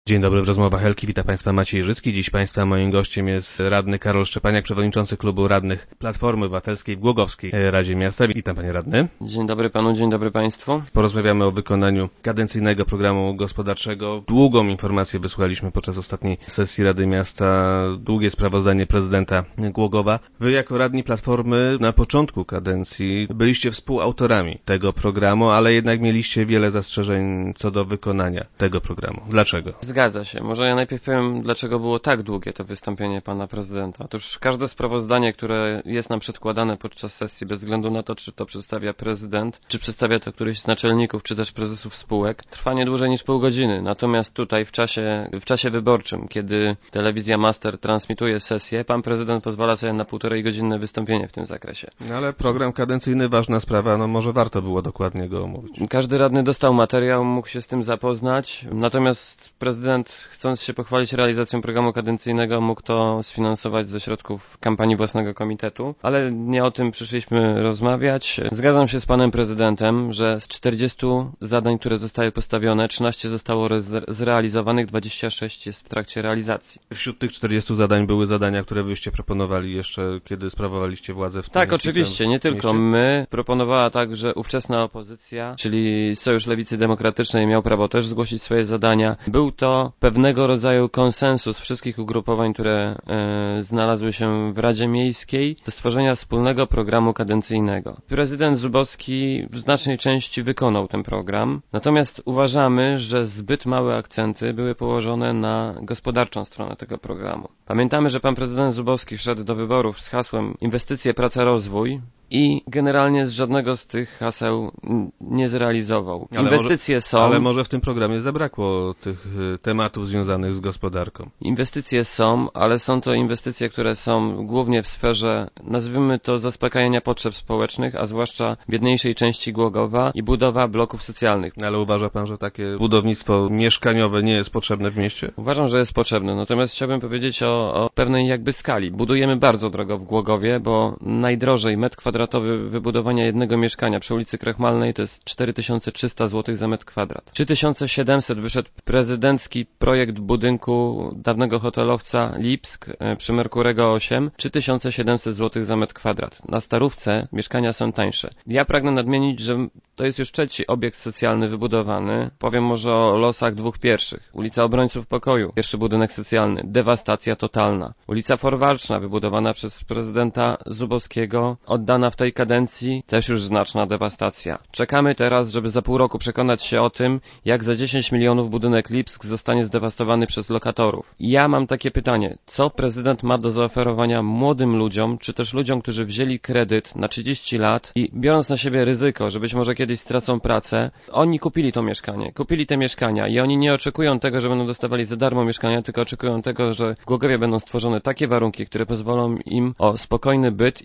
Dzień dobry, w rozmowach Elki. Witam Państwa, Maciej Życki. Dziś Państwa moim gościem jest radny Karol Szczepaniak, przewodniczący klubu radnych Platformy Obywatelskiej w Głogowskiej Radzie Miasta. Witam Panie Radny. Dzień dobry Panu, dzień dobry Państwu. Porozmawiamy o wykonaniu kadencyjnego programu gospodarczego. Długą informację wysłuchaliśmy podczas ostatniej sesji Rady Miasta, długie sprawozdanie prezydenta Głogowa. Wy jako radni Platformy na początku kadencji byliście współautorami tego programu, ale jednak mieliście wiele zastrzeżeń co do wykonania tego programu. Dlaczego? Zgadza się. Może ja najpierw powiem, dlaczego było tak długie to wystąpienie pana prezydenta. Otóż każde sprawozdanie, które jest nam przedkładane podczas sesji, bez względu na to, czy to przedstawia prezydent, czy przedstawia to któryś z naczelników, czy też prezesów spółek, trwa nie dłużej niż pół godziny. Natomiast tutaj w czasie wyborczym, kiedy telewizja Master transmituje sesję, pan prezydent pozwala sobie na 1,5-godzinne wystąpienie w tym zakresie. No ale program kadencyjny, ważna sprawa, może warto było dokładnie go omówić. Każdy radny dostał materiał, mógł się z tym zapoznać, natomiast prezydent, chcąc się pochwalić realizacją programu kadencyjnego, mógł to sfinansować ze środków kampanii własnego komitetu, ale nie o tym przyszliśmy rozmawiać. Zgadzam się z panem prezydentem, że z 40 zadań, które zostały postawione, 13 zostało zrealizowanych, 26 jest w trakcie realizacji. Wśród tych 40 zadań były zadania, które wyście proponowali jeszcze, kiedy sprawowaliście władzę w tym Tak, oczywiście, nie tylko my. Proponowała także ówczesna opozycja, czyli Sojusz Lewicy Demokratycznej miał prawo też zgłosić swoje zadania. Był to pewnego rodzaju konsensus wszystkich ugrupowań, które znalazły się w Radzie Miejskiej do stworzenia wspólnego programu kadencyjnego. Prezydent Zubowski w znacznej części wykonał ten program, natomiast uważamy, że zbyt małe akcenty były położone na gospodarczą stronę tego programu. Pamiętamy, że pan prezydent Zubowski szedł do wyborów z hasłem inwestycje, praca, rozwój i generalnie z żadnego z tych haseł nie zrealizował. Inwestycje są... Ale może w tym programie zabrakło tych tematów związanych z gospodarką. Inwestycje są, ale są to inwestycje, które są głównie w sferze, nazwijmy to, zaspokajania potrzeb społecznych, a zwłaszcza biedniejszej części Głogowa i budowa bloków socjalnych. Ale uważa pan, że takie budownictwo mieszkaniowe nie jest potrzebne w mieście? Uważam, że jest potrzebne, natomiast chciałbym powiedzieć o pewnej jakby skali. Budujemy bardzo drogo w Głogowie, bo najdrożej metr kwadratowy wybudowania jednego mieszkania przy ulicy Krechmalnej to jest 4300 zł za metr kwadrat. 3700 wyszedł prezydencki projekt budynku dawnego hotelowca Lipsk przy Merkurego 8, 3700 zł za metr kwadrat. Na Starówce mieszkania są tańsze. Ja pragnę nadmienić, że to jest już trzeci obiekt socjalny wybudowany. Powiem może o losach dwóch pierwszych. Ulica Obrońców Pokoju, pierwszy budynek socjalny, dewastacja totalna. Ulica Forwalczna, wybudowana przez prezydenta Zubowskiego, oddana w tej kadencji, też już znaczna dewastacja. Czekamy teraz, żeby za pół roku przekonać się o tym, jak za 10 milionów budynek Lipsk zostanie zdewastowany przez lokatorów. Ja mam takie pytanie, co prezydent ma do zaoferowania młodym ludziom, czy też ludziom, którzy wzięli kredyt na 30 lat i biorąc na siebie ryzyko, że być może kiedyś stracą pracę, oni kupili to mieszkanie, kupili te mieszkania i oni nie oczekują tego, że będą dostawali za darmo mieszkania, tylko oczekują tego, że w Głogowie będą stworzone takie warunki, które pozwolą im o spokojny byt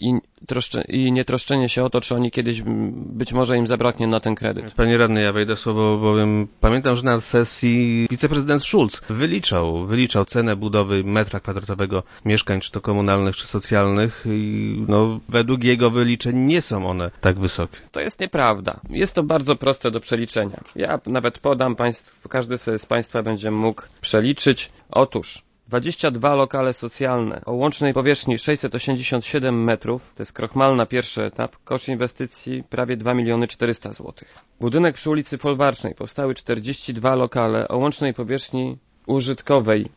i nie troszczenie się o to, czy oni kiedyś być może im zabraknie na ten kredyt. Panie radny, ja wejdę w słowo, bowiem pamiętam, że na sesji wiceprezydent Schulz wyliczał cenę budowy metra kwadratowego mieszkań, czy to komunalnych, czy socjalnych i według jego wyliczeń nie są one tak wysokie. To jest nieprawda. Jest to bardzo proste do przeliczenia. Ja nawet podam Państwu, każdy sobie z Państwa będzie mógł przeliczyć. Otóż 22 lokale socjalne o łącznej powierzchni 687 metrów, to jest Krochmalna pierwszy etap, koszt inwestycji prawie 2 400 000 zł. Budynek przy ulicy Folwarcznej, powstały 42 lokale o łącznej powierzchni użytkowej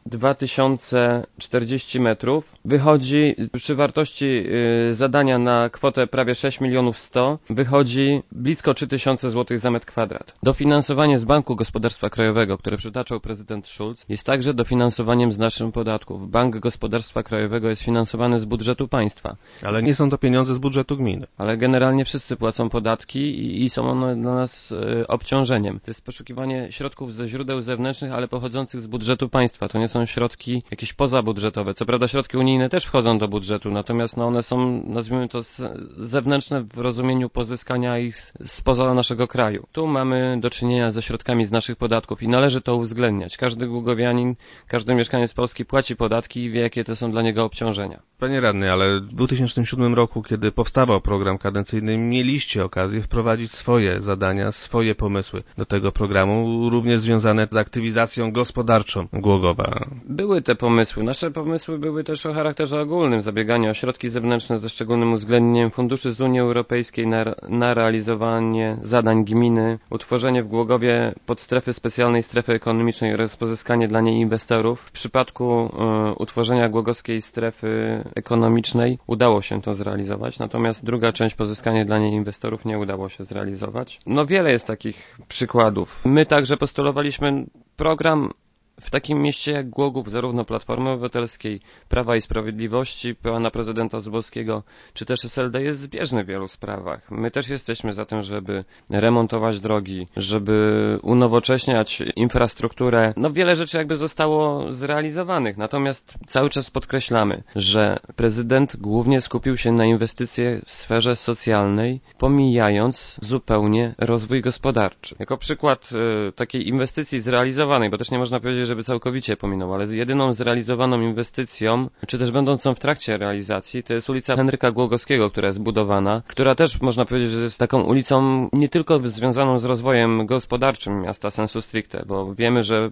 2040 metrów, wychodzi przy wartości zadania na kwotę prawie 6 100 000, wychodzi blisko 3000 zł za metr kwadrat. Dofinansowanie z Banku Gospodarstwa Krajowego, które przytaczał prezydent Schulz, jest także dofinansowaniem z naszych podatków. Bank Gospodarstwa Krajowego jest finansowany z budżetu państwa. Ale nie są to pieniądze z budżetu gminy. Ale generalnie wszyscy płacą podatki i są one dla nas obciążeniem. To jest poszukiwanie środków ze źródeł zewnętrznych, ale pochodzących z budżetu państwa. To nie są środki jakieś pozabudżetowe. Co prawda środki unijne też wchodzą do budżetu, natomiast one są, nazwijmy to, zewnętrzne w rozumieniu pozyskania ich spoza naszego kraju. Tu mamy do czynienia ze środkami z naszych podatków i należy to uwzględniać. Każdy głogowianin, każdy mieszkaniec Polski płaci podatki i wie, jakie to są dla niego obciążenia. Panie radny, ale w 2007 roku, kiedy powstawał program kadencyjny, mieliście okazję wprowadzić swoje zadania, swoje pomysły do tego programu, również związane z aktywizacją gospodarczą gospodarczą Głogowa? Były te pomysły. Nasze pomysły były też o charakterze ogólnym. Zabieganie o środki zewnętrzne ze szczególnym uwzględnieniem funduszy z Unii Europejskiej na realizowanie zadań gminy, utworzenie w Głogowie podstrefy specjalnej strefy ekonomicznej oraz pozyskanie dla niej inwestorów. W przypadku utworzenia głogowskiej strefy ekonomicznej udało się to zrealizować, natomiast druga część, pozyskanie dla niej inwestorów, nie udało się zrealizować. Wiele jest takich przykładów. My także postulowaliśmy program w takim mieście jak Głogów, zarówno Platformy Obywatelskiej, Prawa i Sprawiedliwości, pana prezydenta Zubowskiego, czy też SLD jest zbieżny w wielu sprawach. My też jesteśmy za tym, żeby remontować drogi, żeby unowocześniać infrastrukturę. Wiele rzeczy jakby zostało zrealizowanych, natomiast cały czas podkreślamy, że prezydent głównie skupił się na inwestycje w sferze socjalnej, pomijając zupełnie rozwój gospodarczy. Jako przykład takiej inwestycji zrealizowanej, bo też nie można powiedzieć, żeby całkowicie pominął, ale jedyną zrealizowaną inwestycją, czy też będącą w trakcie realizacji, to jest ulica Henryka Głogowskiego, która jest budowana, która też można powiedzieć, że jest taką ulicą nie tylko związaną z rozwojem gospodarczym miasta sensu stricte, bo wiemy, że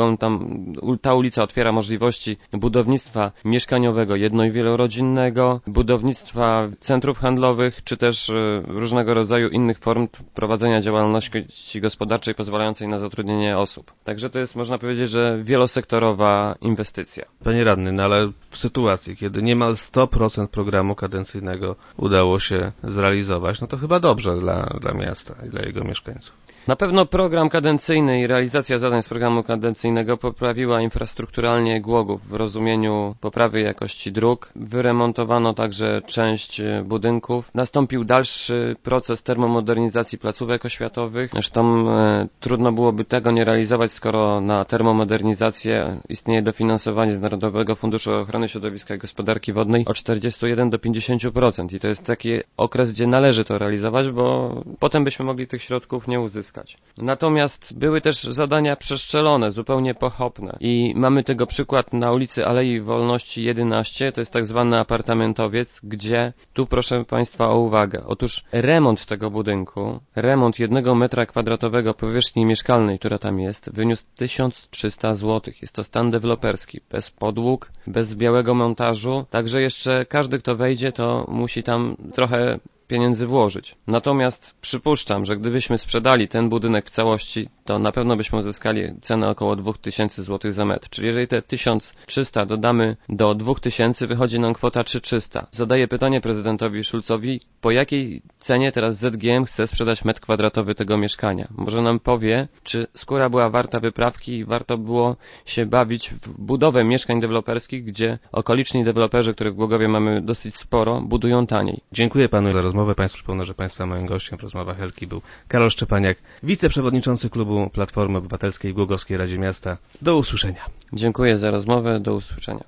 ta ulica otwiera możliwości budownictwa mieszkaniowego, jedno- i wielorodzinnego, budownictwa centrów handlowych, czy też różnego rodzaju innych form prowadzenia działalności gospodarczej pozwalającej na zatrudnienie osób. Także to jest, można powiedzieć, że wielosektorowa inwestycja. Panie radny, ale w sytuacji, kiedy niemal 100% programu kadencyjnego udało się zrealizować, to chyba dobrze dla miasta i dla jego mieszkańców. Na pewno program kadencyjny i realizacja zadań z programu kadencyjnego poprawiła infrastrukturalnie Głogów w rozumieniu poprawy jakości dróg. Wyremontowano także część budynków. Nastąpił dalszy proces termomodernizacji placówek oświatowych. Zresztą trudno byłoby tego nie realizować, skoro na termomodernizację istnieje dofinansowanie z Narodowego Funduszu Ochrony Środowiska i Gospodarki Wodnej o 41 do 50%. I to jest taki okres, gdzie należy to realizować, bo potem byśmy mogli tych środków nie uzyskać. Natomiast były też zadania przeszczelone, zupełnie pochopne i mamy tego przykład na ulicy Alei Wolności 11, to jest tak zwany apartamentowiec, gdzie tu proszę Państwa o uwagę. Otóż remont tego budynku, remont 1 metra kwadratowego powierzchni mieszkalnej, która tam jest, wyniósł 1300 zł. Jest to stan deweloperski, bez podłóg, bez białego montażu, także jeszcze każdy, kto wejdzie, to musi tam trochę pieniędzy włożyć. Natomiast przypuszczam, że gdybyśmy sprzedali ten budynek w całości, to na pewno byśmy uzyskali cenę około 2000 zł za metr. Czyli jeżeli te 1300 dodamy do 2000, wychodzi nam kwota 3300. Zadaję pytanie prezydentowi Schulzowi, po jakiej cenie teraz ZGM chce sprzedać metr kwadratowy tego mieszkania. Może nam powie, czy skóra była warta wyprawki i warto było się bawić w budowę mieszkań deweloperskich, gdzie okoliczni deweloperzy, których w Głogowie mamy dosyć sporo, budują taniej. Dziękuję panu za rozmowę. Państwu przypomnę, że Państwa moim gościem w rozmowach Helki był Karol Szczepaniak, wiceprzewodniczący klubu Platformy Obywatelskiej w Głogowskiej Radzie Miasta. Do usłyszenia. Dziękuję za rozmowę. Do usłyszenia.